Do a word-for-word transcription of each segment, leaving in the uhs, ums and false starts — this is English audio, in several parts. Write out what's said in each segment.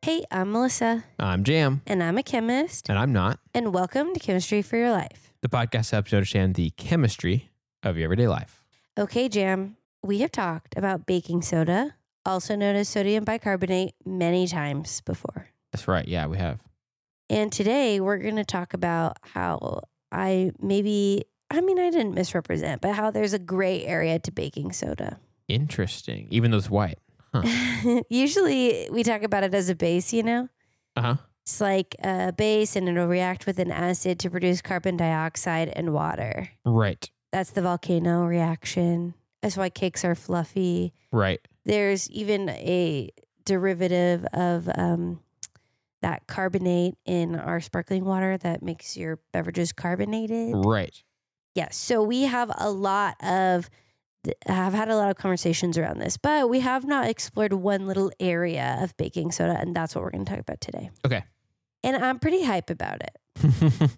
Hey, I'm Melissa. I'm Jam. And I'm a chemist. And I'm not. And welcome to Chemistry for Your Life. The podcast helps you understand the chemistry of your everyday life. Okay, Jam, we have talked about baking soda, also known as sodium bicarbonate, many times before. That's right. Yeah, we have. And today we're going to talk about how I maybe, I mean, I didn't misrepresent, but how there's a gray area to baking soda. Interesting. Even though it's white. Huh. Usually we talk about it as a base, you know? Uh-huh. It's like a base and it'll react with an acid to produce carbon dioxide and water. Right. That's the volcano reaction. That's why cakes are fluffy. Right. There's even a derivative of um, that carbonate in our sparkling water that makes your beverages carbonated. Right. Yes. So we have a lot of, have had a lot of conversations around this, but we have not explored one little area of baking soda, and that's what we're going to talk about today. Okay. And I'm pretty hype about it.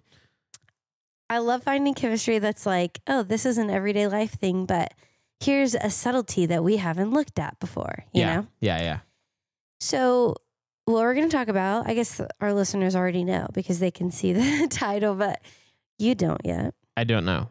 I love finding chemistry that's like, oh, this is an everyday life thing, but here's a subtlety that we haven't looked at before, you yeah. know? Yeah, yeah. So what we're going to talk about, I guess our listeners already know because they can see the title, but you don't yet. I don't know.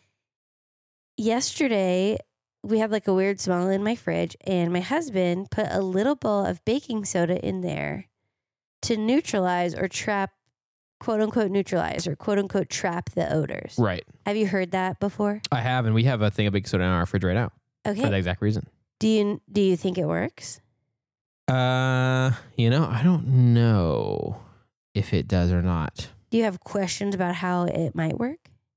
Yesterday, we had like a weird smell in my fridge, and my husband put a little bowl of baking soda in there to neutralize or trap, quote unquote, neutralize or quote unquote, trap the odors. Right. Have you heard that before? I have, and we have a thing of baking soda in our fridge right now. Okay. For that exact reason. Do you do you think it works? Uh, you know, I don't know if it does or not. Do you have questions about how it might work?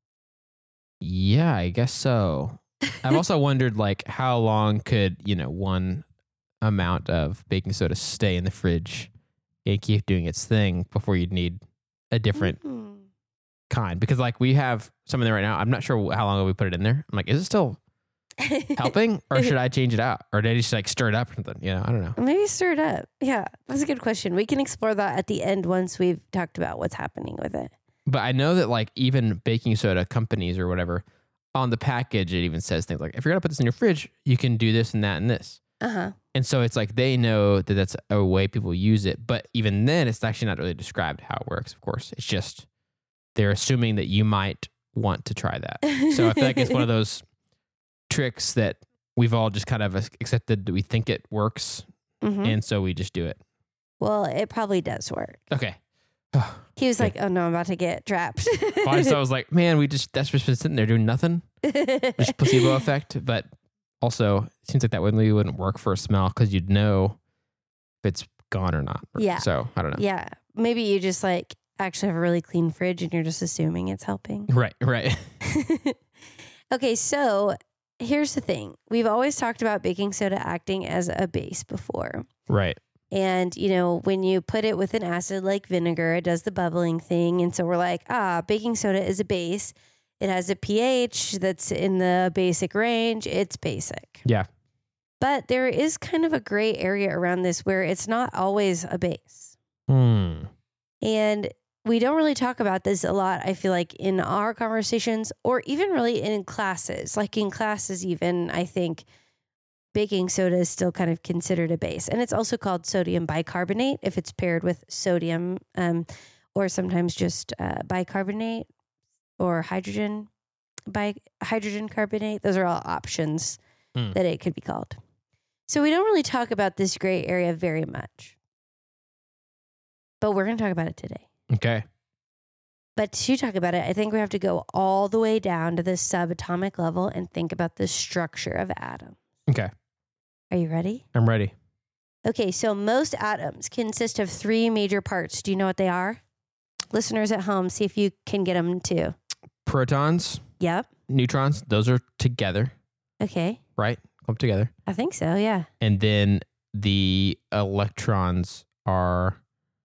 Yeah, I guess so. I've also wondered, like, how long could, you know, one amount of baking soda stay in the fridge and keep doing its thing before you'd need a different Mm-hmm. kind? Because, like, we have some in there right now. I'm not sure how long we put it in there. I'm like, is it still helping, or should I change it out, or did I just like stir it up or something? You know, I don't know. Maybe stir it up. Yeah, that's a good question. We can explore that at the end once we've talked about what's happening with it. But I know that, like, even baking soda companies or whatever, on the package, it even says things like, if you're going to put this in your fridge, you can do this and that and this. Uh-huh. And so it's like they know that that's a way people use it. But even then, it's actually not really described how it works, of course. It's just they're assuming that you might want to try that. So I feel like it's one of those tricks that we've all just kind of accepted that we think it works. Mm-hmm. And so we just do it. Well, it probably does work. Okay. He was Okay. like, oh no, I'm about to get trapped. Well, I, just, I was like, man, we just, that's just been sitting there doing nothing. Just placebo effect. But also, it seems like that wouldn't, really wouldn't work for a smell because you'd know if it's gone or not. Yeah. So I don't know. Yeah. Maybe you just like actually have a really clean fridge and you're just assuming it's helping. Right, right. Okay, so here's the thing. We've always talked about baking soda acting as a base before. Right. And, you know, when you put it with an acid like vinegar, it does the bubbling thing. And so we're like, ah, baking soda is a base. It has a pH that's in the basic range. It's basic. Yeah. But there is kind of a gray area around this where it's not always a base. Hmm. And we don't really talk about this a lot, I feel like, in our conversations or even really in classes. Like in classes even, I think baking soda is still kind of considered a base. And it's also called sodium bicarbonate if it's paired with sodium um, or sometimes just uh, bicarbonate or hydrogen bi- hydrogen carbonate. Those are all options Hmm. that it could be called. So we don't really talk about this gray area very much. But we're going to talk about it today. Okay. But to talk about it, I think we have to go all the way down to the subatomic level and think about the structure of atoms. Okay. Are you ready? I'm ready. Okay, so most atoms consist of three major parts. Do you know what they are? Listeners at home, see if you can get them too. Protons, Yep. neutrons, those are together, Okay. right? Clumped together. I think so, yeah. And then the electrons are,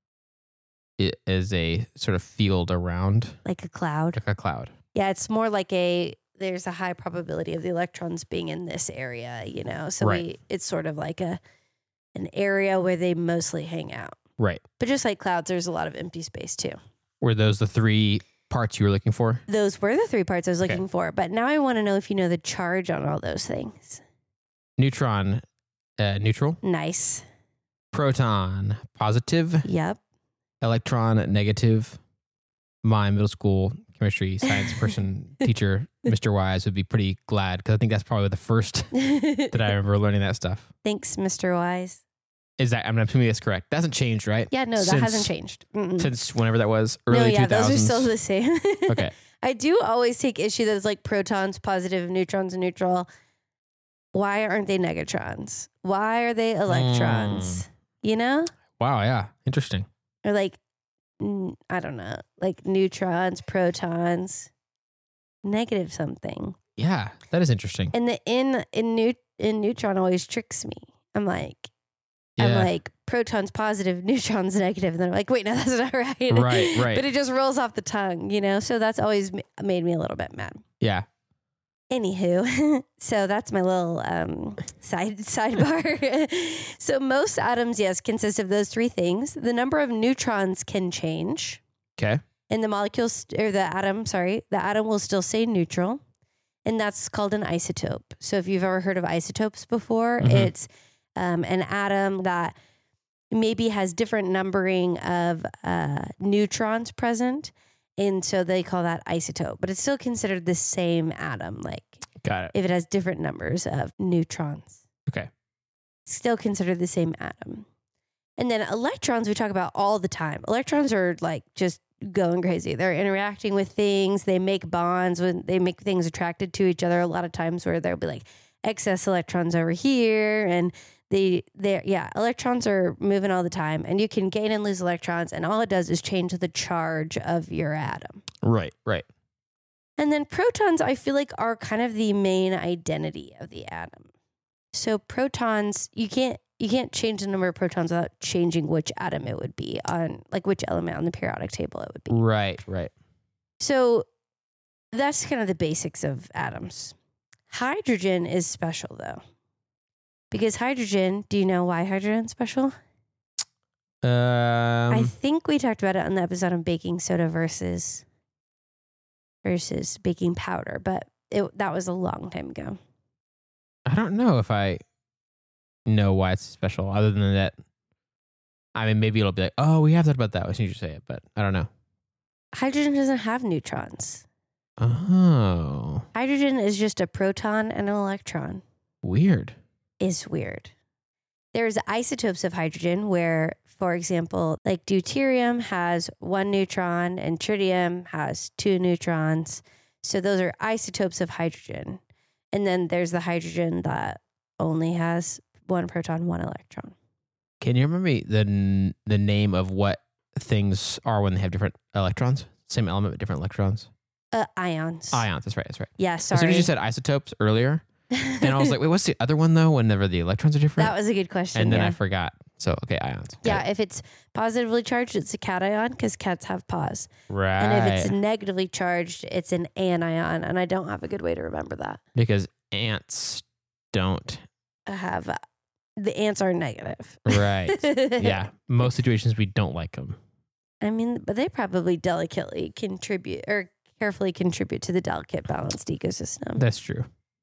it is a sort of field around, Like a cloud. like a cloud. Yeah, it's more like a, there's a high probability of the electrons being in this area, you know? So Right. we, it's sort of like a an area where they mostly hang out. Right. But just like clouds, there's a lot of empty space too. Were those the three parts you were looking for? Those were the three parts I was Okay. looking for. But now I want to know if you know the charge on all those things. Neutron, uh, neutral. Nice. Proton, positive. Yep. Electron, negative. My middle school chemistry science person, teacher, Mister Wise, would be pretty glad because I think that's probably the first that I remember learning that stuff. Thanks, Mister Wise. Is that, I'm assuming that's correct. That hasn't changed, right? Yeah, no, that Since- hasn't changed. Mm-mm. Since whenever that was, early no, yeah, two thousands. those are still the same. Okay. I do always take issue that it's like protons, positive, neutrons, and neutral. Why aren't they negatrons? Why are they electrons? Mm. You know? Wow, yeah. Interesting. Or like, mm, I don't know, like neutrons, protons, negative something. Yeah, that is interesting. And the in in new in neutron always tricks me. I'm like, Yeah. I'm like protons positive, neutrons negative, and then I'm like, wait, no, that's not right. Right, right. But it just rolls off the tongue, you know. So that's always ma- made me a little bit mad. Yeah. Anywho, so that's my little um, side sidebar. So most atoms, yes, consist of those three things. The number of neutrons can change, Okay. and the molecules or the atom, sorry, the atom will still stay neutral, and that's called an isotope. So if you've ever heard of isotopes before, Mhm. it's um, an atom that maybe has different numbering of uh, neutrons present. And so they call that isotope, but it's still considered the same atom. Like Got it. if it has different numbers of neutrons, Okay. still considered the same atom. And then electrons we talk about all the time. Electrons are like just going crazy. They're interacting with things. They make bonds when they make things attracted to each other. A lot of times where there'll be like excess electrons over here and They, they, yeah, electrons are moving all the time, and you can gain and lose electrons, and all it does is change the charge of your atom. Right, right. And then protons, I feel like, are kind of the main identity of the atom. So protons, you can't you can't change the number of protons without changing which atom it would be on, like which element on the periodic table it would be. Right, right. So that's kind of the basics of atoms. Hydrogen is special, though. Because hydrogen, do you know why hydrogen's special? Um, I think we talked about it on the episode on baking soda versus versus baking powder, but it, that was a long time ago. I don't know if I know why it's special other than that. I mean, maybe it'll be like, oh, we have thought about that as soon as you say it, but I don't know. Hydrogen doesn't have neutrons. Oh, Hydrogen is just a proton and an electron. weird. Is weird. There's isotopes of hydrogen where, for example, like deuterium has one neutron and tritium has two neutrons. So those are isotopes of hydrogen. And then there's the hydrogen that only has one proton, one electron. Can you remember me the n- the name of what things are when they have different electrons? Same element but different electrons? Uh, ions. Ions, that's right, that's right. Yeah, sorry. As soon as you said isotopes earlier, then I was like, wait, what's the other one though? Whenever the electrons are different? That was a good question. and then yeah. I forgot. So, okay, ions. Got Yeah, it. if it's positively charged, it's a cation because cats have paws. Right. And if it's negatively charged, it's an anion. And I don't have a good way to remember that. because ants don't. I have uh, the ants are negative. Right. Yeah. Most situations we don't like them. I mean, but they probably delicately contribute or carefully contribute to the delicate balanced ecosystem. That's true.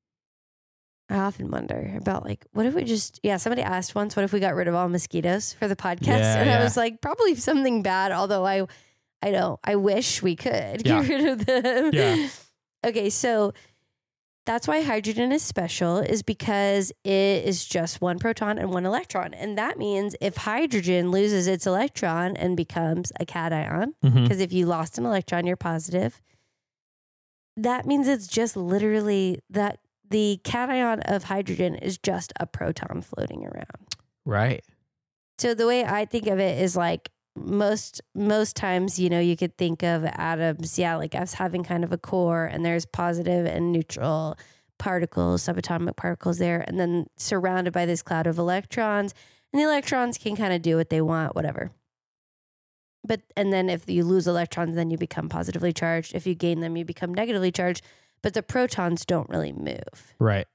I often wonder about like, what if we just, yeah, somebody asked once, what if we got rid of all mosquitoes for the podcast? Yeah, and yeah. I was like, probably something bad, although I, I don't, I wish we could Yeah. get rid of them. Yeah. Okay, so that's why hydrogen is special, is because it is just one proton and one electron. And that means if hydrogen loses its electron and becomes a cation, Mhm. because if you lost an electron, you're positive, that means it's just literally that the cation of hydrogen is just a proton floating around. Right. So the way I think of it is like most most times, you know, you could think of atoms, yeah, like as having kind of a core, and there's positive and neutral particles, subatomic particles there, and then surrounded by this cloud of electrons, and the electrons can kind of do what they want, whatever. But and then if you lose electrons, then you become positively charged. If you gain them, you become negatively charged. But the protons don't really move. Right.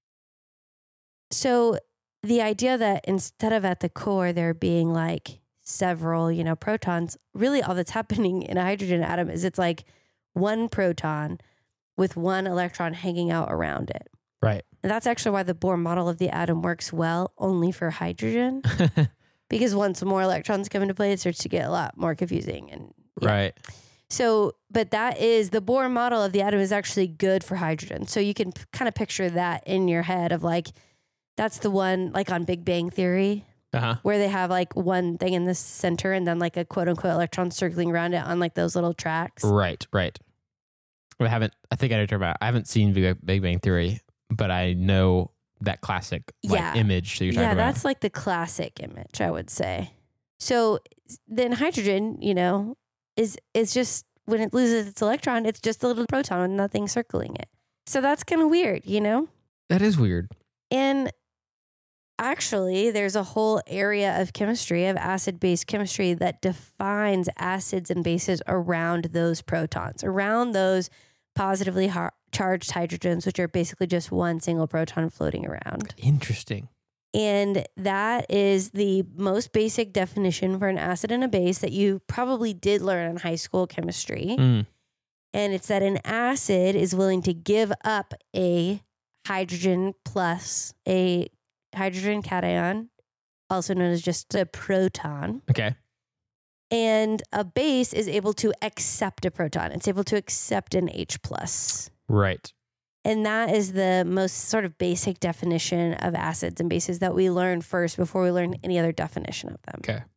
So the idea that instead of at the core there being like several, you know, protons, really all that's happening in a hydrogen atom is it's like one proton with one electron hanging out around it. Right. And that's actually why the Bohr model of the atom works well only for hydrogen. because once more electrons come into play, it starts to get a lot more confusing. And yeah. Right. So, but that is the Bohr model of the atom is actually good for hydrogen. So you can p- kind of picture that in your head of like, that's the one like on Big Bang Theory, Uh-huh. where they have like one thing in the center and then like a quote unquote electron circling around it on like those little tracks. Right, right. I haven't, I think I know what you're talking about. I haven't seen Big, Big Bang Theory, but I know that classic like, Yeah. image that you're talking Yeah, about. that's like the classic image, I would say. So then hydrogen, you know, is is just when it loses its electron, it's just a little proton and nothing circling it. So that's kind of weird, you know? That is weird. And actually, there's a whole area of chemistry, of acid-base chemistry, that defines acids and bases around those protons, around those positively har- charged hydrogens, which are basically just one single proton floating around. Interesting. And that is the most basic definition for an acid and a base that you probably did learn in high school chemistry. Mm. And it's that an acid is willing to give up a hydrogen plus a hydrogen cation, also known as just a proton. Okay. And a base is able to accept a proton. It's able to accept an H plus. Right. And that is the most sort of basic definition of acids and bases that we learn first before we learn any other definition of them. Okay.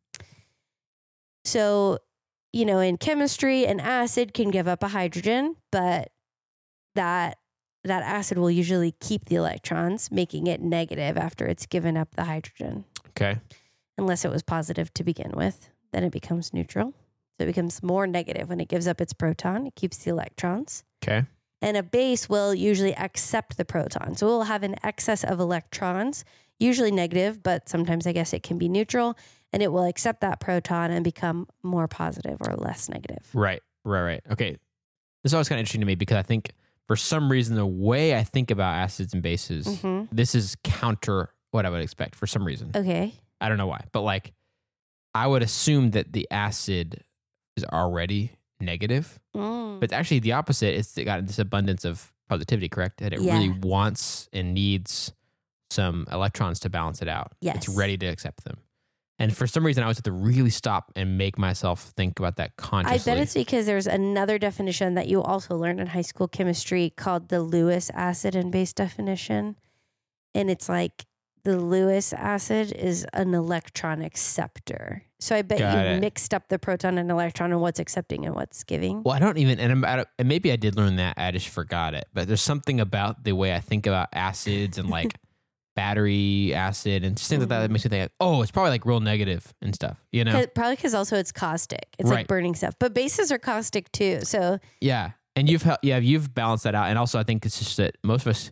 So, you know, in chemistry, an acid can give up a hydrogen, but that that acid will usually keep the electrons, making it negative after it's given up the hydrogen. Okay. Unless it was positive to begin with, then it becomes neutral. So it becomes more negative when it gives up its proton. It keeps the electrons. Okay. And a base will usually accept the proton. So it will have an excess of electrons, usually negative, but sometimes I guess it can be neutral. And it will accept that proton and become more positive or less negative. Right. Right. Right. Okay. This is always kind of interesting to me because I think for some reason, the way I think about acids and bases, Mm-hmm. this is counter what I would expect for some reason. Okay. I don't know why, but like I would assume that the acid is already negative, Mm. but it's actually the opposite. It's got this abundance of positivity, correct? That it Yeah. really wants and needs some electrons to balance it out. Yes. It's ready to accept them. And for some reason, I always have to really stop and make myself think about that I consciously. bet it's because there's another definition that you also learned in high school chemistry called the Lewis acid and base definition. And it's like the Lewis acid is an electron acceptor. So I bet Got you it. mixed up the proton and electron and what's accepting and what's giving. Well, I don't even, and, I'm, I don't, and maybe I did learn that. I just forgot it. But there's something about the way I think about acids and like battery acid and just things like that that makes me think, oh, it's probably like real negative and stuff, you know? 'Cause- Probably because also it's caustic. It's Right. like burning stuff. But bases are caustic too. So Yeah. And you've, hel- yeah, you've balanced that out. And also, I think it's just that most of us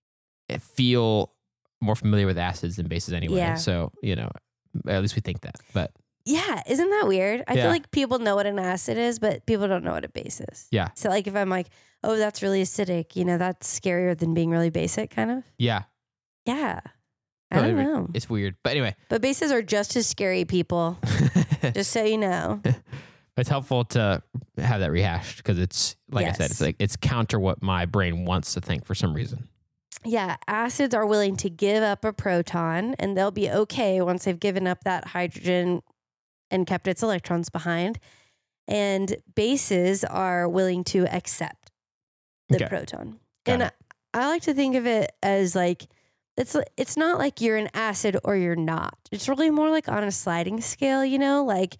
feel more familiar with acids than bases anyway. Yeah. So, you know, at least we think that. But yeah, isn't that weird? I Yeah. feel like people know what an acid is, but people don't know what a base is. yeah, So like if I'm like, oh, that's really acidic, you know, that's scarier than being really basic kind of. yeah, Yeah. I No, don't it- know. it's weird. But anyway, But bases are just as scary, people. Just so you know. it's helpful to have that rehashed because it's, like I said, Yes. it's like it's counter what my brain wants to think for some reason. Yeah, acids are willing to give up a proton and they'll be okay once they've given up that hydrogen and kept its electrons behind. And bases are willing to accept the Okay. proton. Got and it. I, I like to think of it as like it's it's not like you're an acid or you're not. It's really more like on a sliding scale, you know, like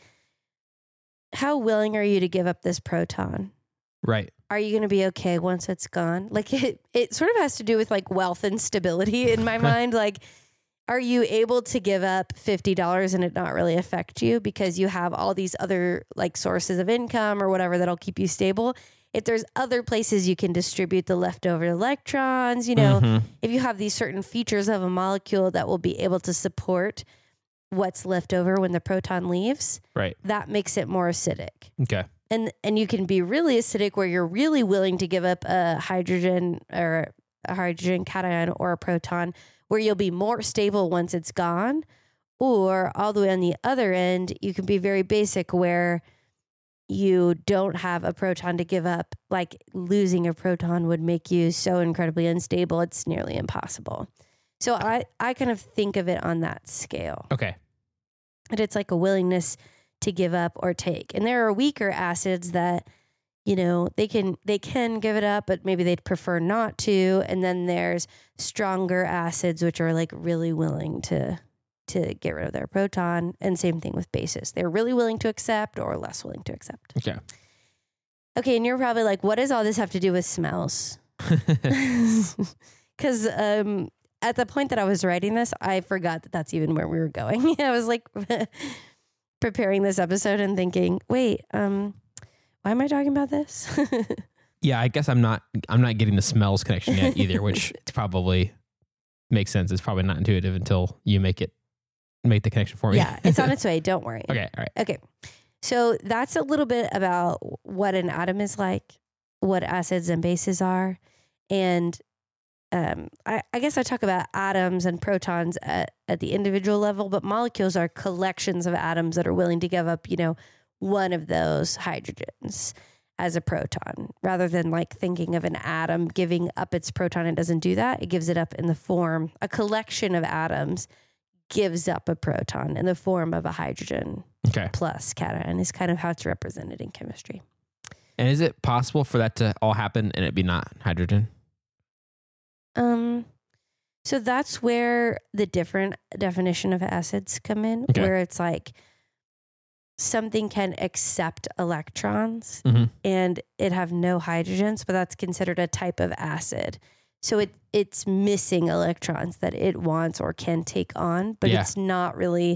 how willing are you to give up this proton? Right. Are you going to be okay once it's gone? Like it, it sort of has to do with like wealth and stability in my mind. Like, are you able to give up fifty dollars and it not really affect you because you have all these other like sources of income or whatever that'll keep you stable? If there's other places you can distribute the leftover electrons, you know, Mhm. if you have these certain features of a molecule that will be able to support what's left over when the proton leaves, Right. that makes it more acidic. Okay. And and you can be really acidic where you're really willing to give up a hydrogen or a hydrogen cation or a proton where you'll be more stable once it's gone. Or all the way on the other end, you can be very basic where you don't have a proton to give up. Like losing a proton would make you so incredibly unstable, it's nearly impossible. So I, I kind of think of it on that scale. Okay. but it's like a willingness to give up or take. And there are weaker acids that, you know, they can they can give it up, but maybe they'd prefer not to. And then there's stronger acids, which are like really willing to to get rid of their proton. And same thing with bases. They're really willing to accept or less willing to accept. Okay. Okay, and you're probably like, what does all this have to do with smells? Because um, at the point that I was writing this, I forgot that that's even where we were going. I was like preparing this episode and thinking, wait, um, why am I talking about this? Yeah, I guess I'm not I'm not getting the smells connection yet either, which probably makes sense. It's probably not intuitive until you make it make the connection for me. Yeah, it's on its way. Don't worry. Okay, all right. Okay. So that's a little bit about what an atom is like, what acids and bases are. And um, I, I guess I talk about atoms and protons at, at the individual level, but molecules are collections of atoms that are willing to give up, you know, one of those hydrogens as a proton, rather than like thinking of an atom giving up its proton. It doesn't do that. It gives it up in the form, a collection of atoms gives up a proton in the form of a hydrogen Okay. plus cation is kind of how it's represented in chemistry. And is it possible for that to all happen and it be not hydrogen? Um, so that's where the different definition of acids come in, Okay. where it's like something can accept electrons Mm-hmm. and it have no hydrogens, but that's considered a type of acid. So it it's missing electrons that it wants or can take on, but Yeah. it's not really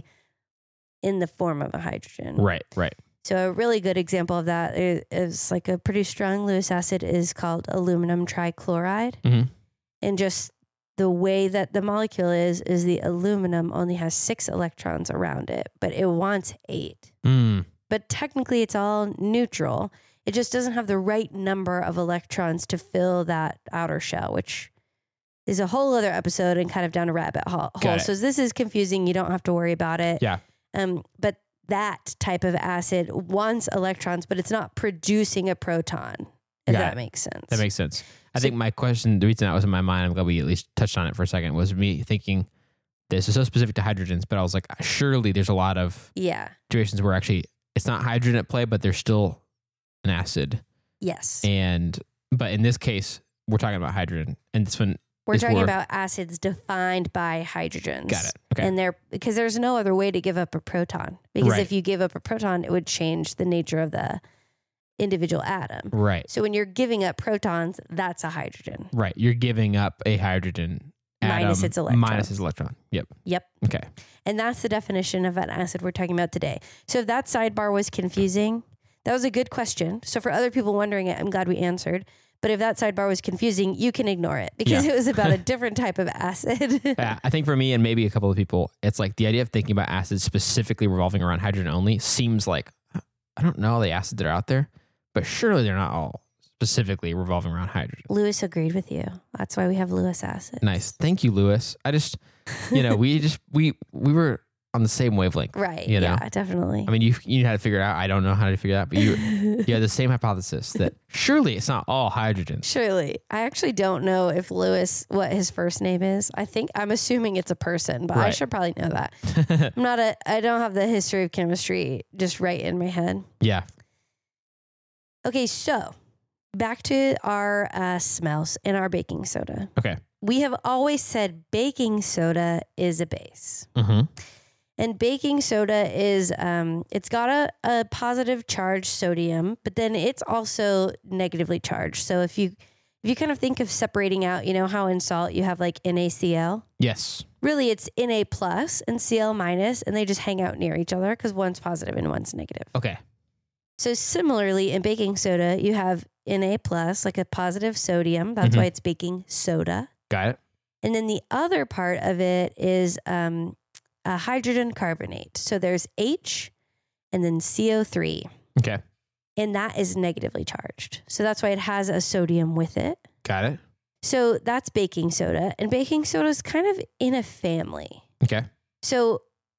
in the form of a hydrogen. Right, right. So a really good example of that is, is like a pretty strong Lewis acid is called aluminum trichloride. Mm-hmm. And just the way that the molecule is, is the aluminum only has six electrons around it, but it wants eight. Mm. But technically it's all neutral. It just doesn't have the right number of electrons to fill that outer shell, which is a whole other episode and kind of down a rabbit hole. Got it. So this is confusing. You don't have to worry about it. Yeah. Um, but that type of acid wants electrons, but it's not producing a proton, if Got that it. makes sense. That makes sense. I So- think my question, the reason that was in my mind, I'm glad we at least touched on it for a second, was me thinking this is so specific to hydrogens, but I was like, surely there's a lot of Yeah. situations where actually it's not hydrogen at play, but there's still an acid. Yes. And, but in this case, we're talking about hydrogen. And this one, We're is talking where- about acids defined by hydrogens. Got it. Okay. And they're because there's no other way to give up a proton. Because Right. if you give up a proton, it would change the nature of the individual atom. right, So when you're giving up protons, that's a hydrogen. right. You're giving up a hydrogen Minus atom its electron. minus its electron. Yep. Yep. Okay. And that's the definition of an acid we're talking about today. So if that sidebar was confusing, that was a good question. So for other people wondering it, I'm glad we answered. But if that sidebar was confusing, you can ignore it because Yeah. it was about a different type of acid. Yeah, I think for me and maybe a couple of people, it's like the idea of thinking about acids specifically revolving around hydrogen only seems like, I don't know all the acids that are out there, but surely they're not all specifically revolving around hydrogen. Lewis agreed with you. That's why we have Lewis acid. Nice. Thank you, Lewis. I just, you know, we just, we, we were on the same wavelength. Right. You know? Yeah, definitely. I mean, you you knew how to figure it out. I don't know how to figure it out, but you you had the same hypothesis that surely it's not all hydrogen. Surely. I actually don't know if Lewis, what his first name is. I think, I'm assuming it's a person, but I Right. should probably know that. I'm not a, I don't have the history of chemistry just right in my head. Yeah. Okay, so back to our uh, smells and our baking soda. Okay. We have always said baking soda is a base. Mm-hmm. And baking soda is, um, it's got a, a positive charge sodium, but then it's also negatively charged. So if you if you kind of think of separating out, you know how in salt you have like NaCl? Yes. Really, it's Na plus and Cl minus, and they just hang out near each other because one's positive and one's negative. Okay. So similarly, in baking soda, you have Na plus, like a positive sodium. That's Mhm. why it's baking soda. Got it. And then the other part of it is um, a hydrogen carbonate. So there's H and then C O three. Okay. And that is negatively charged. So that's why it has a sodium with it. Got it. So that's baking soda. And baking soda is kind of in a family. Okay. So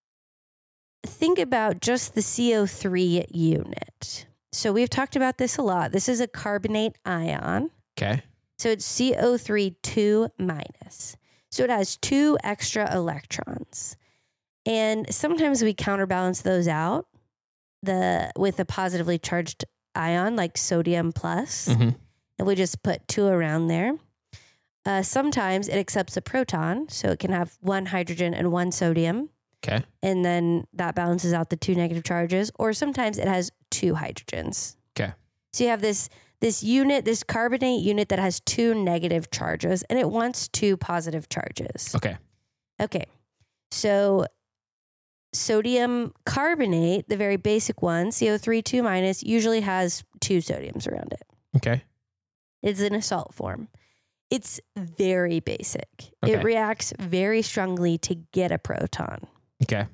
think about just the C O three unit. So we've talked about this a lot. This is a carbonate ion. Okay. So it's C O three two minus. So it has two extra electrons. And sometimes we counterbalance those out the with a positively charged ion like sodium plus, Mm-hmm. and we just put two around there. Uh, sometimes it accepts a proton, so it can have one hydrogen and one sodium. Okay. And then that balances out the two negative charges. Or sometimes it has two hydrogens. Okay. So you have this this unit, this carbonate unit that has two negative charges, and it wants two positive charges. Okay. Okay. So sodium carbonate, the very basic one, C O three two minus, usually has two sodiums around it. Okay. It's in a salt form. It's very basic. Okay. It reacts very strongly to get a proton. Okay.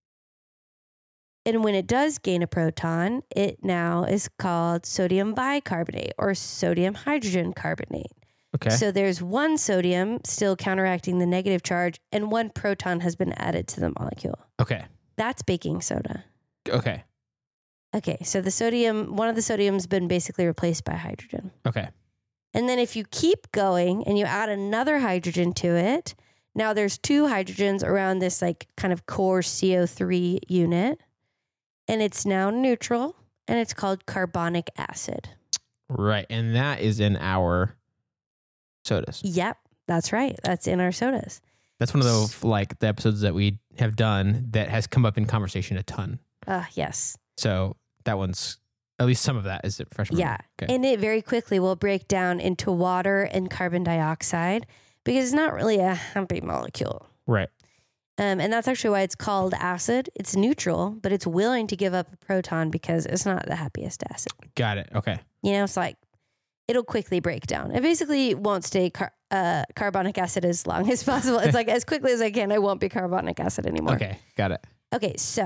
And when it does gain a proton, it now is called sodium bicarbonate or sodium hydrogen carbonate. Okay. So there's one sodium still counteracting the negative charge, and one proton has been added to the molecule. Okay. That's baking soda. Okay. Okay, so the sodium, one of the sodium's been basically replaced by hydrogen. Okay. And then if you keep going and you add another hydrogen to it, now there's two hydrogens around this like kind of core C O three unit, and it's now neutral, and it's called carbonic acid. Right. And that is in our sodas. Yep, that's right. That's in our sodas. That's one of the like the episodes that we have done that has come up in conversation a ton. Uh, yes. So that one's, at least some of that is fresh. Yeah. Okay. And it very quickly will break down into water and carbon dioxide because it's not really a happy molecule. Right. Um, and that's actually why it's called acid. It's neutral, but it's willing to give up a proton because it's not the happiest acid. Got it. Okay. You know, it's like it'll quickly break down. It basically won't stay car- uh, carbonic acid as long as possible. It's like as quickly as I can, I won't be carbonic acid anymore. Okay. Got it. Okay, so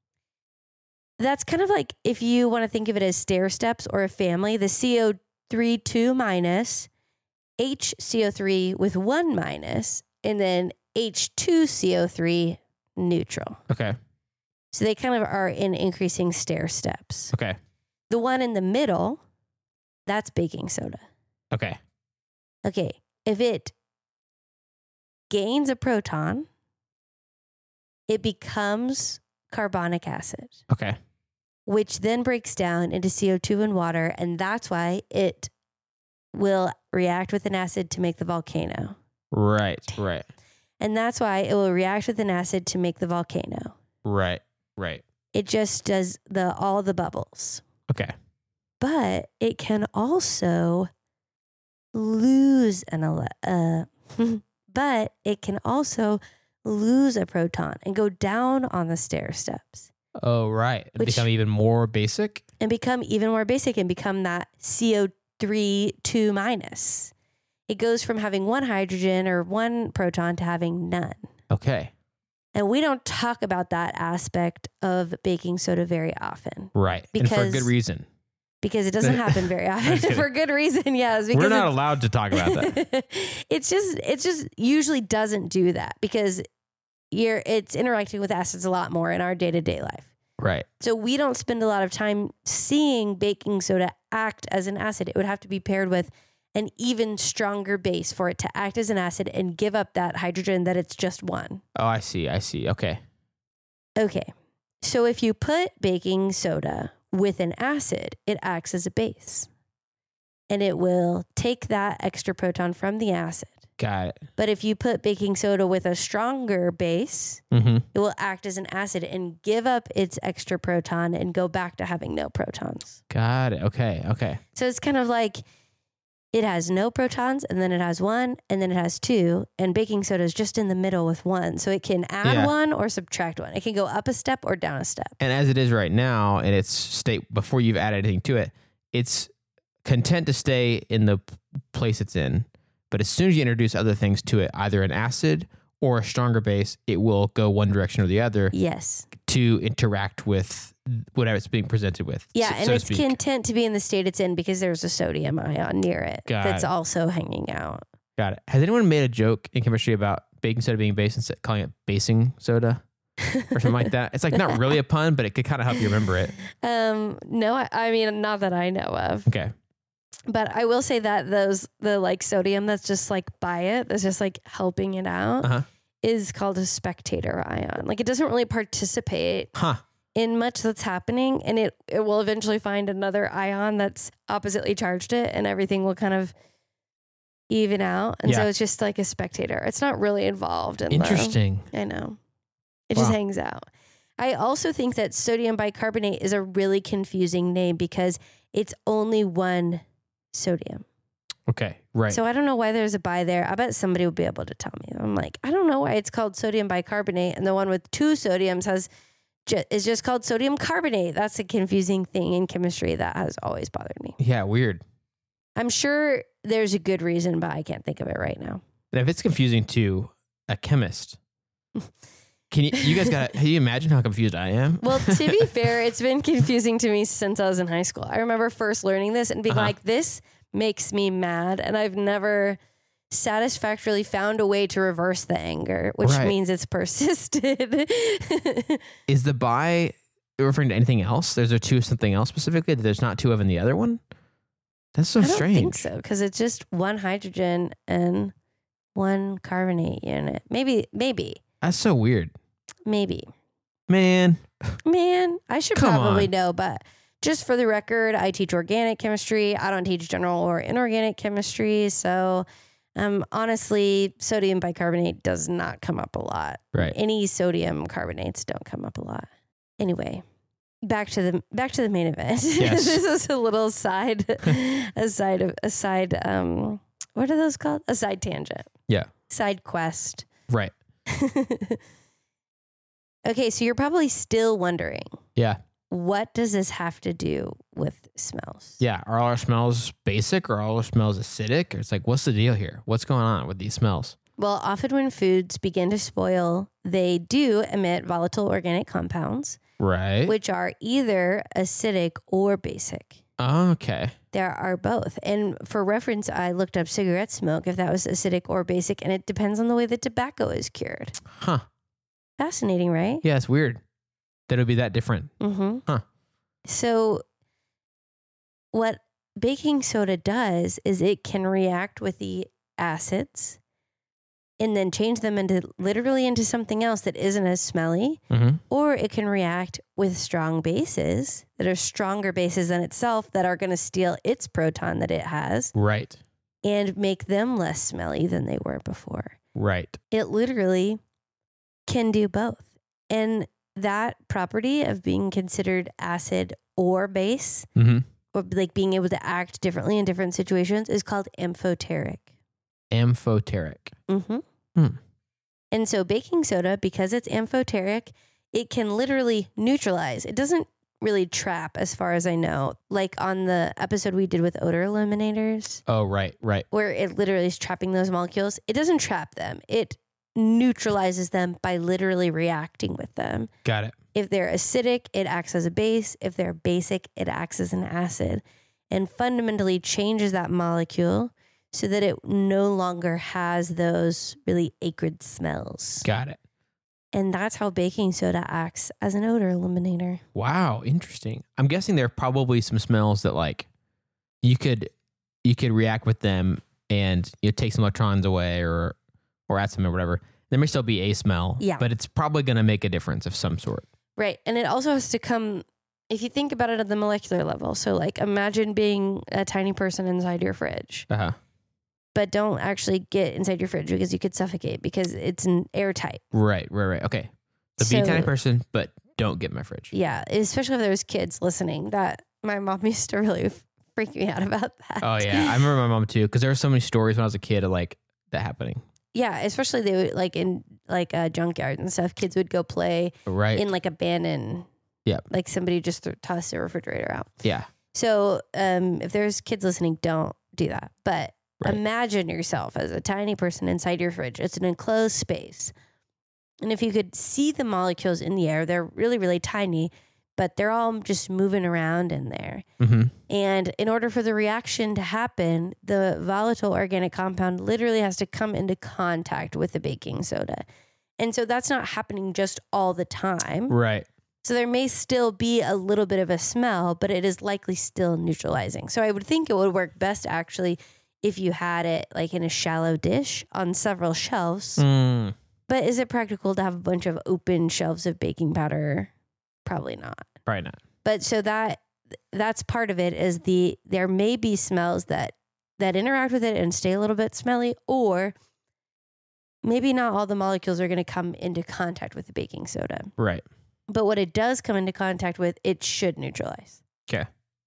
that's kind of like if you want to think of it as stair steps or a family, the C O three two minus, H C O three with one minus, and then H two C O three neutral. Okay. So they kind of are in increasing stair steps. Okay. The one in the middle, that's baking soda. Okay. Okay, if it gains a proton, it becomes carbonic acid, Okay. which then breaks down into C O two and water, and that's why it will react with an acid to make the volcano. Right. Right. And that's why it will react with an acid to make the volcano. Right. Right. It just does the all the bubbles. Okay. But it can also lose an ele- uh, but it can also lose a proton and go down on the stair steps Oh, right. And Which- become even more basic. and become even more basic and become that C O three two minus. It goes from having one hydrogen or one proton to having none. Okay. And we don't talk about that aspect of baking soda very often Right. and for a good Because- reason. because it doesn't happen very often just kidding. for good reason. Yes, because We're not it's- allowed to talk about that. it's just it just usually doesn't do that because you're it's interacting with acids a lot more in our day-to-day life. Right. So we don't spend a lot of time seeing baking soda act as an acid. It would have to be paired with an even stronger base for it to act as an acid and give up that hydrogen that it's just one. Oh, I see. I see. Okay. Okay. So if you put baking soda with an acid, it acts as a base. And it will take that extra proton from the acid. Got it. But if you put baking soda with a stronger base, Mm-hmm. it will act as an acid and give up its extra proton and go back to having no protons. Got it. Okay. Okay. So it's kind of like it has no protons and then it has one and then it has two, and baking soda is just in the middle with one. So it can add Yeah. one or subtract one. It can go up a step or down a step. And as it is right now, in its state before you've added anything to it, it's content to stay in the p- place it's in. But as soon as you introduce other things to it, either an acid or a stronger base, it will go one direction or the other Yes. to interact with whatever it's being presented with. Yeah, so, and so to it's speak. content to be in the state it's in because there's a sodium ion near it Got that's it. also hanging out. Got it. Has anyone made a joke in chemistry about baking soda being base instead calling it basing soda or something like that? It's like not really a pun, but it could kind of help you remember it. Um, no, I, I mean, not that I know of. Okay. But I will say that those, the like sodium that's just like by it, that's just like helping it out, Uh huh. is called a spectator ion. Like it doesn't really participate Huh. in much that's happening, and it, it will eventually find another ion that's oppositely charged it, and everything will kind of even out. And Yeah. so it's just like a spectator. It's not really involved in Interesting. the, I know. It Wow. just hangs out. I also think that sodium bicarbonate is a really confusing name because it's only one sodium. Okay. Right. So I don't know why there's a bi there. I bet somebody will be able to tell me. I'm like, I don't know why it's called sodium bicarbonate, and the one with two sodiums has ju- is just called sodium carbonate. That's a confusing thing in chemistry that has always bothered me. yeah. Weird. I'm sure there's a good reason, but I can't think of it right now. And if it's confusing to a chemist, can you, you guys got, can you imagine how confused I am? Well, to be fair, it's been confusing to me since I was in high school. I remember first learning this and being Uh-huh. like, this makes me mad. And I've never satisfactorily found a way to reverse the anger, which Right. means it's persisted. Is the bi referring to anything else? There's a two something else specifically that there's not two of in the other one? That's so I don't strange. think so, because it's just one hydrogen and one carbonate unit. Maybe, maybe, That's so weird. maybe. Man. Man, I should Come probably on. know, but just for the record, I teach organic chemistry. I don't teach general or inorganic chemistry. So um, honestly, sodium bicarbonate does not come up a lot. Right. Any sodium carbonates don't come up a lot. Anyway, back to the back to the main event. Yes. This was a little side, a side of a side. Um, what are those called? A side tangent. Yeah. Side quest. Right. Okay, so you're probably still wondering, Yeah. what does this have to do with smells? Yeah. Are all our smells basic or all our smells acidic? Or it's like, what's the deal here? What's going on with these smells? Well, often when foods begin to spoil, they do emit volatile organic compounds, Right. which are either acidic or basic. Okay. There are both. And for reference, I looked up cigarette smoke, if that was acidic or basic, and it depends on the way the tobacco is cured. Huh. Fascinating, right? Yeah. It's weird that it would be that different. Mm-hmm. Huh. So what baking soda does is it can react with the acids and then change them into literally into something else that isn't as smelly, Mm-hmm. or it can react with strong bases that are stronger bases than itself that are going to steal its proton that it has Right. and make them less smelly than they were before. Right. It literally can do both. And that property of being considered acid or base, Mm-hmm. or like being able to act differently in different situations, is called amphoteric. Amphoteric. Mm-hmm. Hmm. And so baking soda, because it's amphoteric, it can literally neutralize. It doesn't really trap, as far as I know. Like on the episode we did with odor eliminators, Oh, right. Right. where it literally is trapping those molecules, it doesn't trap them. It neutralizes them by literally reacting with them. Got it. If they're acidic, it acts as a base. If they're basic, it acts as an acid, and fundamentally changes that molecule so that it no longer has those really acrid smells. Got it. And that's how baking soda acts as an odor eliminator. Wow, interesting. I'm guessing there are probably some smells that like you could you could react with them and you take some electrons away or or add some or whatever. There may still be a smell, Yeah. but it's probably going to make a difference of some sort. Right. And it also has to come, if you think about it at the molecular level. So like imagine being a tiny person inside your fridge, Uh-huh. but don't actually get inside your fridge because you could suffocate because it's an airtight. Right, right, right. Okay. So, be a So- tiny person, but don't get in my fridge. Yeah. Especially if there's kids listening. That my mom used to really freak me out about that. Oh yeah, I remember my mom too because there were so many stories when I was a kid of like that happening. Yeah. Especially they would like in like uh, junkyards and stuff. Kids would go play Right. in like abandoned. Yep. Like somebody just th- tossed their refrigerator out. yeah. So um, if there's kids listening, don't do that. But Right. imagine yourself as a tiny person inside your fridge. It's an enclosed space. And if you could see the molecules in the air, they're really, really tiny, but they're all just moving around in there. Mm-hmm. And in order for the reaction to happen, the volatile organic compound literally has to come into contact with the baking soda. And so that's not happening just all the time. Right. So there may still be a little bit of a smell, but it is likely still neutralizing. So I would think it would work best actually if you had it like in a shallow dish on several shelves Mm. But is it practical to have a bunch of open shelves of baking powder? Probably not. Probably not. But so that that's part of it is the there may be smells that that interact with it and stay a little bit smelly, or maybe not all the molecules are going to come into contact with the baking soda. Right. But what it does come into contact with, it should neutralize. Okay.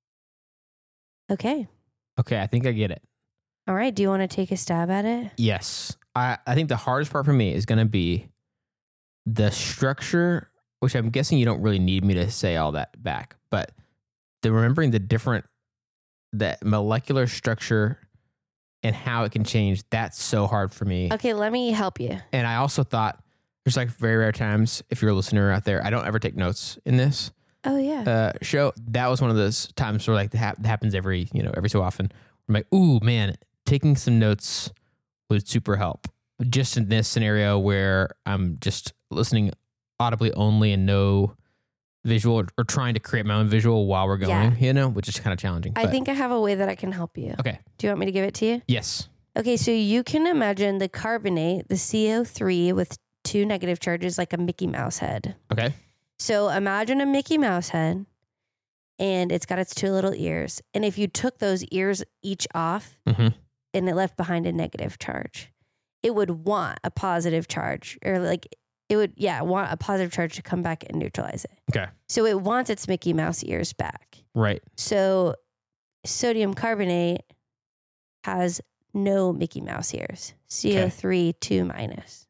Okay. Okay, I think I get it. All right. Do you want to take a stab at it? Yes. I, I think the hardest part for me is going to be the structure, which I'm guessing you don't really need me to say all that back, but the remembering the different, that molecular structure and how it can change, that's so hard for me. Okay, let me help you. And I also thought, there's like very rare times, if you're a listener out there, I don't ever take notes in this Oh, yeah. uh, show. That was one of those times where like that hap- happens every, you know, every so often. I'm like, ooh, man, taking some notes would super help. Just in this scenario where I'm just listening audibly only and no visual, or, or trying to create my own visual while we're going, Yeah. you know, which is kind of challenging. I but- think I have a way that I can help you. Okay. Do you want me to give it to you? Yes. Okay, so you can imagine the carbonate, the C O three with two negative charges like a Mickey Mouse head. Okay. So imagine a Mickey Mouse head and it's got its two little ears. And if you took those ears each off Mm-hmm. and it left behind a negative charge, it would want a positive charge, or like it would, yeah, want a positive charge to come back and neutralize it. Okay. So it wants its Mickey Mouse ears back. Right. So sodium carbonate has no Mickey Mouse ears, C O three two minus.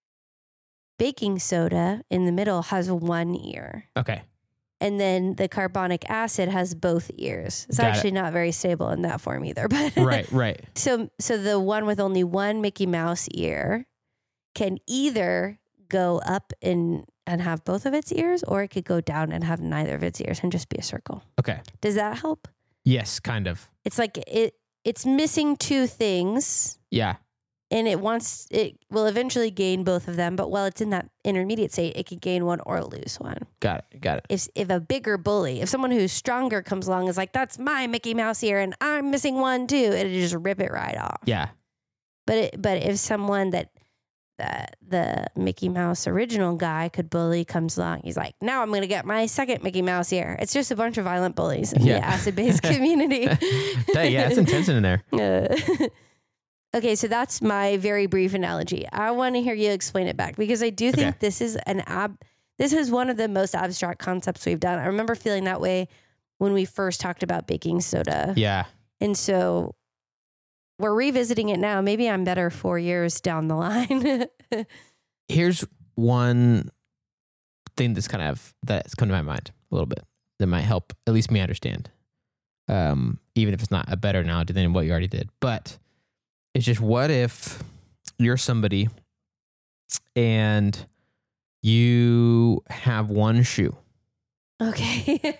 Baking soda in the middle has one ear. Okay. And then the carbonic acid has both ears. It's Got actually it. not very stable in that form either. But Right. Right. so so the one with only one Mickey Mouse ear can either go up and and have both of its ears, or it could go down and have neither of its ears and just be a circle. Okay. Does that help? Yes, kind of. It's like it it's missing two things. Yeah. And it wants, it will eventually gain both of them. But while it's in that intermediate state, it could gain one or lose one. Got it. Got it. If if a bigger bully, if someone who's stronger comes along, is like, that's my Mickey Mouse ear and I'm missing one too, it'll just rip it right off. Yeah. But it, but if someone that, that the Mickey Mouse original guy could bully comes along, he's like, now I'm going to get my second Mickey Mouse ear. It's just a bunch of violent bullies in Yeah. the acid-based community. That- yeah, it's intense in there. Uh, okay, so that's my very brief analogy. I want to hear you explain it back, because I do think Okay. this is an ab. This is one of the most abstract concepts we've done. I remember feeling that way when we first talked about baking soda, Yeah. and so we're revisiting it now. Maybe I'm better four years down the line. Here's one thing that's kind of that's come to my mind a little bit that might help at least me understand, um, even if it's not a better analogy than what you already did. But it's just, what if you're somebody and you have one shoe, Okay.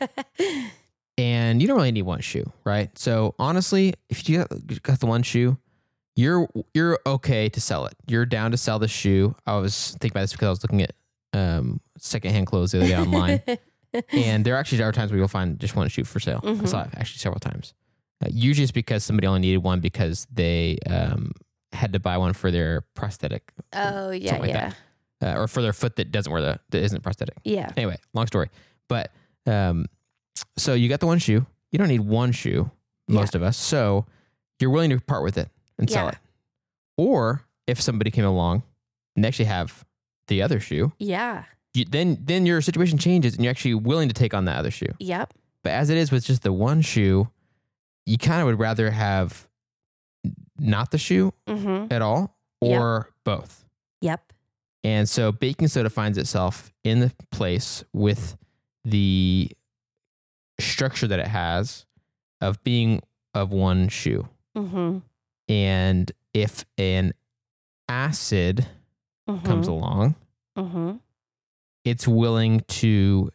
and you don't really need one shoe, right? So honestly, if you got, you got the one shoe, you're you're okay to sell it. You're down to sell the shoe. I was thinking about this because I was looking at um, secondhand clothes the other day online, and there actually are times where you'll find just one shoe for sale. I Mhm. saw it actually several times. Uh, usually, it's because somebody only needed one because they um, had to buy one for their prosthetic, Oh, yeah, Something like yeah. uh, or for their foot that doesn't wear the that isn't prosthetic. Yeah. Anyway, long story. But um, so you got the one shoe. You don't need one shoe, most of us. So you're willing to part with it and sell Yeah. it. Or if somebody came along and they actually have the other shoe, Yeah. you, then then your situation changes and you're actually willing to take on that other shoe. Yep. But as it is with just the one shoe, you kind of would rather have not the shoe Mm-hmm. at all or both. Yep. And so baking soda finds itself in the place with the structure that it has of being of one shoe. Mm-hmm. And if an acid Mm-hmm. comes along, Mm-hmm. it's willing to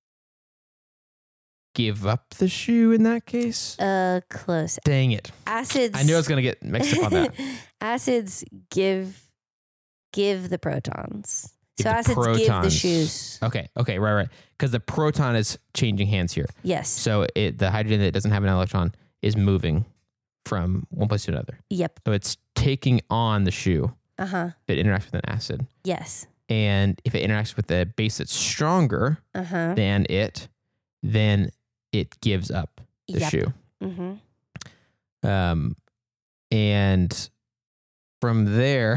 give up the shoe in that case. Uh, close. Dang it. Acids. I knew I was going to get mixed up on that. Acids give give the protons. Give So the acids give the protons. shoes. Okay. Okay. Right. Right. Because the proton is changing hands here. Yes. So it, the hydrogen that doesn't have an electron is moving from one place to another. Yep. So it's taking on the shoe. Uh huh. if it interacts with an acid. Yes. And if it interacts with a base that's stronger Uh huh. than it, then it gives up the Yep. shoe. Mm-hmm. Um, and from there,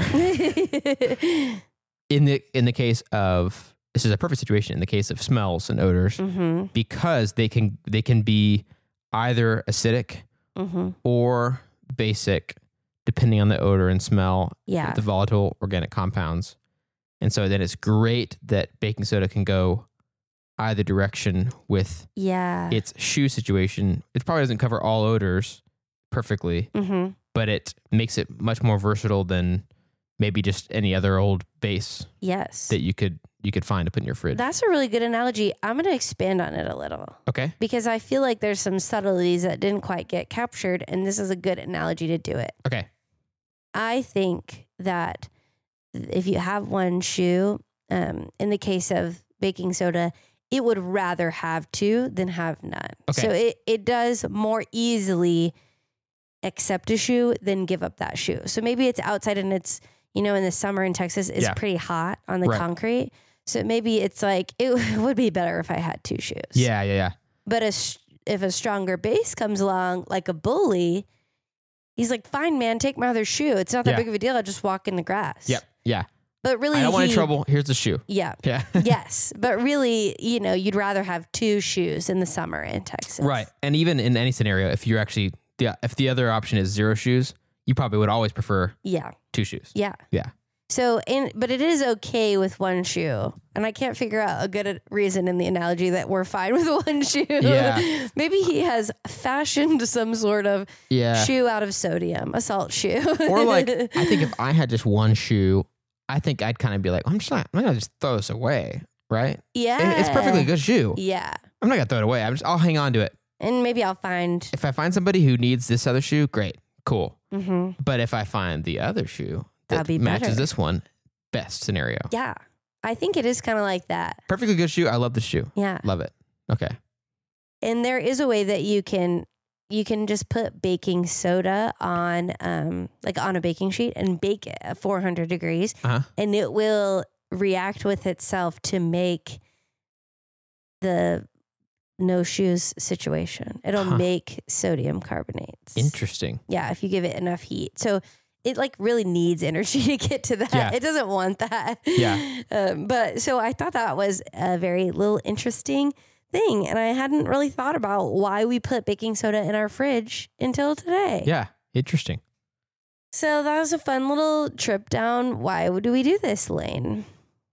in the in the case of this is a perfect situation in the case of smells and odors mm-hmm. because they can they can be either acidic Mm-hmm. or basic, depending on the odor and smell, Yeah. the volatile organic compounds. And so then it's great that baking soda can go either direction with Yeah. its shoe situation. It probably doesn't cover all odors perfectly, Mm-hmm. but it makes it much more versatile than maybe just any other old base Yes. that you could you could find to put in your fridge. That's a really good analogy. I'm going to expand on it a little Okay. because I feel like there's some subtleties that didn't quite get captured, and this is a good analogy to do it. Okay. I think that if you have one shoe, um, in the case of baking soda, it would rather have two than have none. Okay. So it, it does more easily accept a shoe than give up that shoe. So maybe it's outside and it's, you know, in the summer in Texas, it's Yeah. pretty hot on the Right. concrete. So maybe it's like, it would be better if I had two shoes. Yeah, yeah, yeah. But a, s- if a stronger base comes along, like a bully, he's like, fine, man, take my other shoe. It's not that Yeah. big of a deal. I just walk in the grass. Yep. Yeah. But really, I don't want any he- trouble. Here's the shoe. Yeah. Yeah. Yes. But really, you know, you'd rather have two shoes in the summer in Texas. Right. And even in any scenario, if you're actually yeah, if the other option is zero shoes, you probably would always prefer Yeah. two shoes. Yeah. Yeah. So, in, but it is okay with one shoe. And I can't figure out a good reason in the analogy that we're fine with one shoe. Yeah. Maybe he has fashioned some sort of Yeah. shoe out of sodium, a salt shoe. Or like, I think if I had just one shoe, I think I'd kind of be like, I'm just not, I'm not gonna just throw this away, right? yeah. It- It's perfectly good shoe. Yeah. I'm not gonna throw it away. I'm just, I'll hang on to it. And maybe I'll find. If I find somebody who needs this other shoe, great, cool. hmm But if I find the other shoe that That'd be matches better. this one, best scenario. Yeah. I think it is kind of like that. Perfectly good shoe. I love the shoe. Yeah. Love it. Okay. And there is a way that you can you can just put baking soda on um like on a baking sheet and bake it at four hundred degrees, Uh-huh. and it will react with itself to make the no shoes situation. It'll Huh. make sodium carbonates. Interesting. Yeah, if you give it enough heat. So it like really needs energy to get to that. Yeah. It doesn't want that. Yeah. Um, but so I thought that was a very little interesting thing. And I hadn't really thought about why we put baking soda in our fridge until today. Yeah. Interesting. So that was a fun little trip down. Why do we do this, Lane?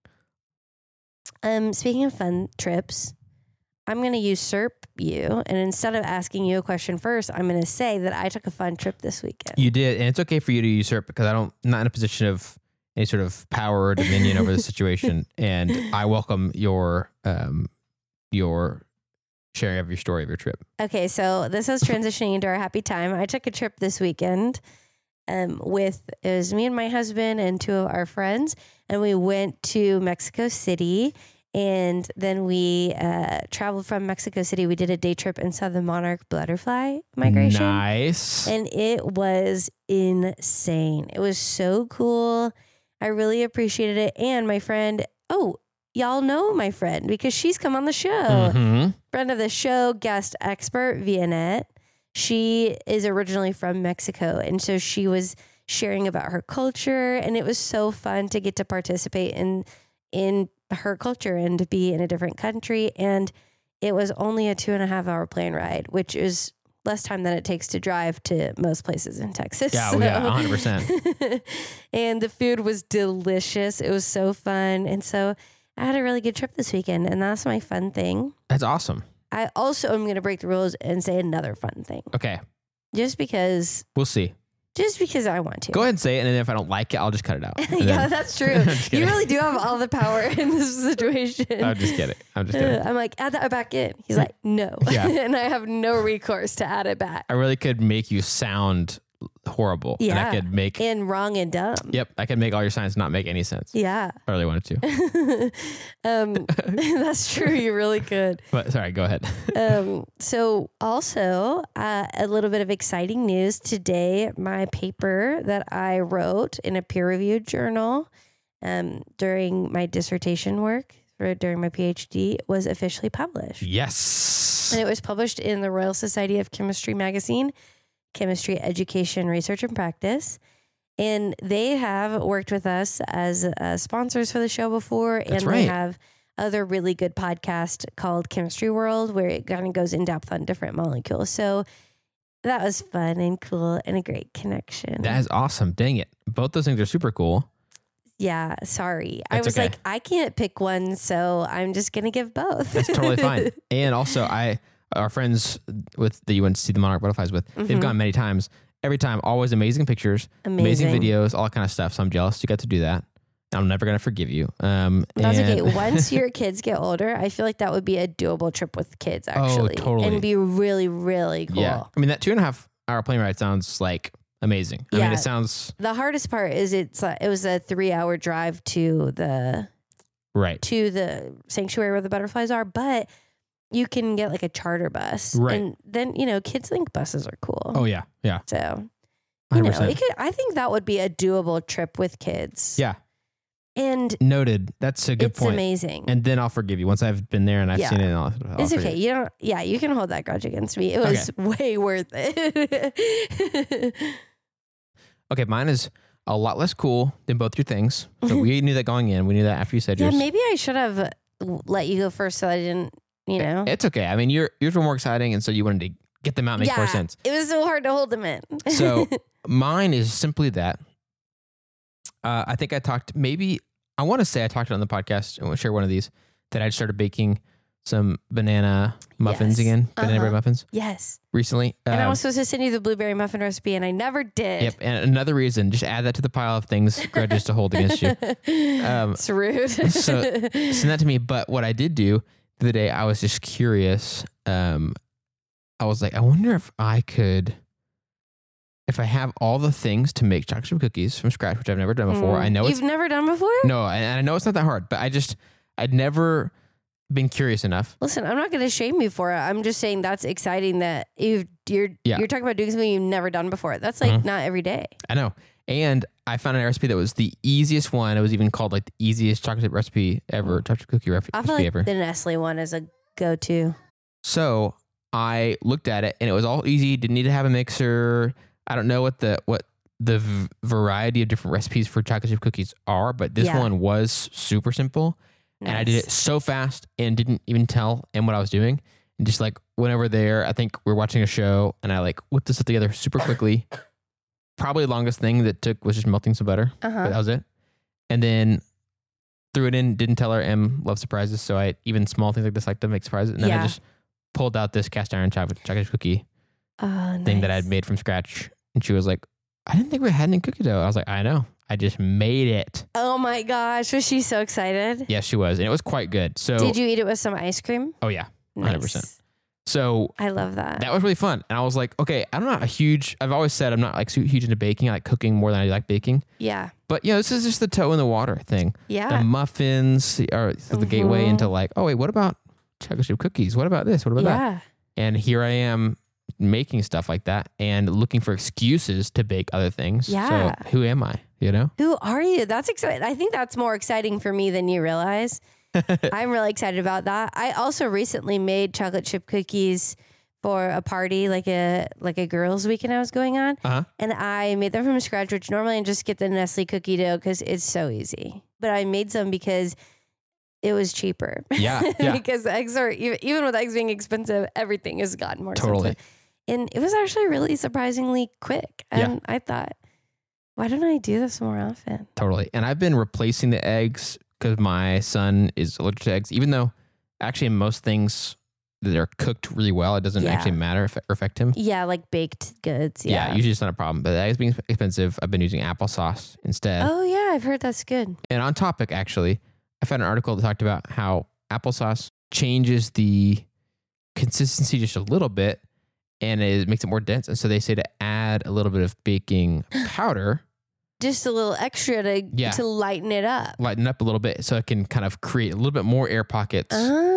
Um, speaking of fun trips, I'm going to usurp you. And instead of asking you a question first, I'm going to say that I took a fun trip this weekend. You did, and it's okay for you to usurp because I don't, I'm not in a position of any sort of power or dominion over the situation, and I welcome your um your sharing of your story of your trip. Okay, so this is transitioning into our happy time. I took a trip this weekend um, with, it was me and my husband and two of our friends, and we went to Mexico City, and then we uh, traveled from Mexico City. We did a day trip and saw the monarch butterfly migration. Nice. And it was insane. It was so cool. I really appreciated it. And my friend, oh, y'all know my friend because she's come on the show. Mhm. Friend of the show, guest expert, Vianette. She is originally from Mexico. And so she was sharing about her culture. And it was so fun to get to participate in, in her culture and to be in a different country. And it was only a two and a half hour plane ride, which is less time than it takes to drive to most places in Texas. Yeah, So- yeah, one hundred percent. And the food was delicious. It was so fun. And so I had a really good trip this weekend, and that's my fun thing. That's awesome. I also am going to break the rules and say another fun thing, Okay, just because, we'll see. just because I want to. Go ahead and say it, and then if I don't like it, I'll just cut it out. And Yeah, then- that's true. I'm just You kidding. really do have all the power in this situation. I'm just kidding. I'm just kidding. Uh, I'm like, add that back in. He's like, no. Yeah. And I have no recourse to add it back. I really could make you sound horrible. And Yeah. I could make, And wrong and dumb. yep, I could make all your signs not make any sense. Yeah. If I really wanted to. um, that's true. You really could. But sorry, go ahead. Um, so also uh, a little bit of exciting news today. My paper that I wrote in a peer-reviewed journal um, during my dissertation work or during my PhD was officially published. Yes. And it was published in the Royal Society of Chemistry magazine, Chemistry Education, Research, and Practice. And they have worked with us as uh, sponsors for the show before. That's and right. they have other really good podcast called Chemistry World, where it kind of goes in depth on different molecules. So that was fun and cool and a great connection. That is awesome. Dang it. Both those things are super cool. Yeah, sorry. I That's was okay. like, I can't pick one, so I'm just going to give both. That's totally fine. And also, I our friends with that you went to see the Monarch Butterflies with, they've Mhm. gone many times. Every time, always amazing pictures, Amazing. amazing videos, all that kind of stuff. So I'm jealous you got to do that. I'm never gonna forgive you. Um, That's and- okay. Once your kids get older, I feel like that would be a doable trip with kids, actually. totally. And be really, really cool. Yeah, I mean that two and a half hour plane ride sounds like amazing. I mean, Yeah. it sounds The hardest part is it's uh, it was a three hour drive to the right. to the sanctuary where the butterflies are, but you can get like a charter bus, Right. and then you know kids think buses are cool. Oh yeah, yeah, So one you hundred know, percent. it could. I think that would be a doable trip with kids. Yeah, and noted. That's a good it's point. amazing. And then I'll forgive you once I've been there and I've Yeah. seen it. And I'll, I'll It's forgive okay. you. You don't. Yeah, you can hold that grudge against me. It was way worth it. Okay, mine is a lot less cool than both your things. So we knew that going in. We knew that after you said Yeah, yours. maybe I should have let you go first, so I didn't. You know. It's okay. I mean, your yours were more exciting, and so you wanted to get them out, make yeah, more sense. It was so hard to hold them in. So mine is simply that. Uh, I think I talked. Maybe I want to say I talked on the podcast. I want to share one of these that I started baking some banana muffins Yes. again, banana Uh-huh. bread muffins yes. recently. And I Um, was supposed to send you the blueberry muffin recipe, and I never did. Yep, and another reason, just add that to the pile of things, grudges to hold against you. Um, it's rude. so send that to me. But what I did do the other day, I was just curious. Um, I was like, I wonder if I could, if I have all the things to make chocolate chip cookies from scratch, which I've never done before. Mm. I know You've it's never done before? no, and I know it's not that hard, but I just I'd never been curious enough. Listen, I'm not going to shame you for it. I'm just saying that's exciting that you've, you're Yeah. you're talking about doing something you've never done before. That's like Mhm. not every day. I know, and I found a recipe that was the easiest one. It was even called like the easiest chocolate chip recipe ever, chocolate chip cookie ref- I recipe feel like ever. the Nestle one is a go-to. So I looked at it and it was all easy. Didn't need to have a mixer. I don't know what the what the v- variety of different recipes for chocolate chip cookies are, but this Yeah. one was super simple. And I did Nice. it so fast and didn't even tell him what I was doing. And just like whenever there, I think we we're watching a show and I like whipped this up together super quickly. Probably the longest thing that took was just melting some butter, but Uh-huh. that was it. And then threw it in, didn't tell her M loves surprises. So I even small things like this like to make surprises. And then I Yeah. just pulled out this cast iron chocolate, chocolate chip cookie Oh, thing that I nice. had made from scratch. And she was like, I didn't think we had any cookie dough. I was like, I know. I just made it. Oh my gosh, was she so excited? Yes, she was. And it was quite good. So, Did you eat it with some ice cream? oh yeah, one hundred percent. Nice. So I love that. that was really fun. And I was like, okay, I'm not a huge, I've always said I'm not like su- huge into baking. I like cooking more than I like baking. yeah. But, you know, this is just the toe in the water thing. The Yeah. muffins are the gateway Mhm. into like, oh, wait, what about chocolate chip cookies? What about this? What about that? Yeah. And here I am making stuff like that and looking for excuses to bake other things. Yeah. So who am I? You know? Who are you? That's exciting. I think that's more exciting for me than you realize. I'm really excited about that. I also recently made chocolate chip cookies for a party, like a like a girls' weekend I was going on, Uh-huh. and I made them from scratch. Which normally I just get the Nestle cookie dough because it's so easy. But I made some because it was cheaper. Yeah, yeah. because eggs are even, even with eggs being expensive, everything has gotten more Totally. expensive. And it was actually really surprisingly quick. And Yeah. I thought, why don't I do this more often? Totally. And I've been replacing the eggs because my son is allergic to eggs, even though actually most things that are cooked really well, it doesn't Yeah. actually matter if, or affect him. Yeah, like baked goods. Yeah. Yeah. usually it's not a problem. But the eggs being expensive, I've been using applesauce instead. Oh yeah, I've heard that's good. And on topic, actually, I found an article that talked about how applesauce changes the consistency just a little bit. and it makes it more dense. And so they say to add a little bit of baking powder. Just a little extra to Yeah. to lighten it up. Lighten up a little bit so it can kind of create a little bit more air pockets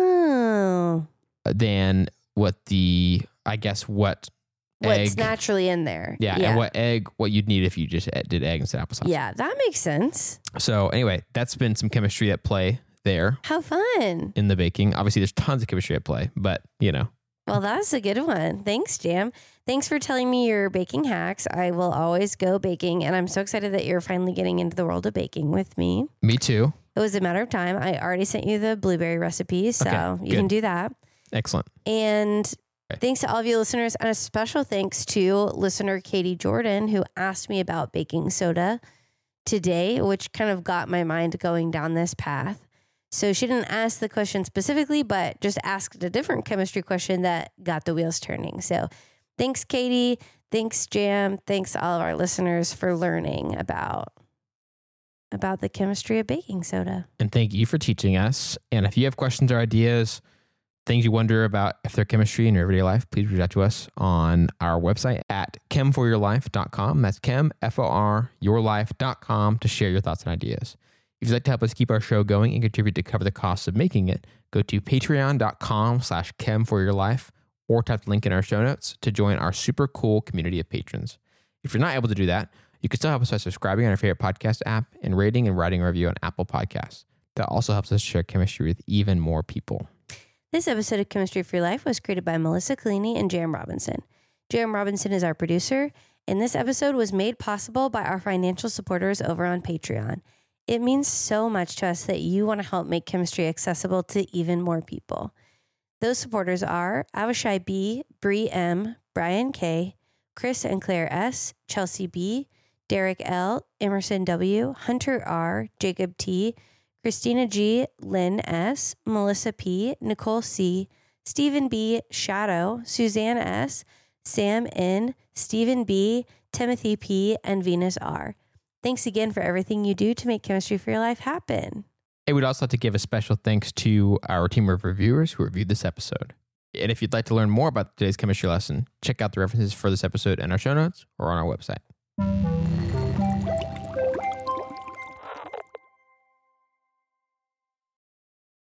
Oh. than what the, I guess, what What's egg. naturally in there. Yeah, Yeah. and what egg, what you'd need if you just did egg instead of applesauce. Yeah, that makes sense. So anyway, that's been some chemistry at play there How fun. in the baking. Obviously, there's tons of chemistry at play, but you know. Well, that's a good one. Thanks, Jam. Thanks for telling me your baking hacks. I will always go baking, and I'm so excited that you're finally getting into the world of baking with me. Me too. It was a matter of time. I already sent you the blueberry recipe, so Okay, you good. can do that. Excellent. And Okay. thanks to all of you listeners, and a special thanks to listener Katie Jordan, who asked me about baking soda today, which kind of got my mind going down this path. So she didn't ask the question specifically, but just asked a different chemistry question that got the wheels turning. So thanks, Katie. Thanks, Jam. Thanks to all of our listeners for learning about, about the chemistry of baking soda. And thank you for teaching us. And if you have questions or ideas, things you wonder about if they're chemistry in your everyday life, please reach out to us on our website at chem for your life dot com. That's chem, F O R, your life dot com to share your thoughts and ideas. If you'd like to help us keep our show going and contribute to cover the costs of making it, go to patreon.com slash chem for your life or type the link in our show notes to join our super cool community of patrons. If you're not able to do that, you can still help us by subscribing on our favorite podcast app and rating and writing a review on Apple Podcasts. That also helps us share chemistry with even more people. This episode of Chemistry for Your Life was created by Melissa Collini and Jam Robinson. Jam Robinson is our producer, and this episode was made possible by our financial supporters over on Patreon. It means so much to us that you want to help make chemistry accessible to even more people. Those supporters are Avishai B., Bree M., Brian K., Chris and Claire S., Chelsea B., Derek L., Emerson W., Hunter R., Jacob T., Christina G., Lynn S., Melissa P., Nicole C., Stephen B., Shadow, Suzanne S., Sam N., Stephen B., Timothy P., and Venus R. Thanks again for everything you do to make Chemistry for Your Life happen. And we'd also like to give a special thanks to our team of reviewers who reviewed this episode. And if you'd like to learn more about today's chemistry lesson, check out the references for this episode in our show notes or on our website.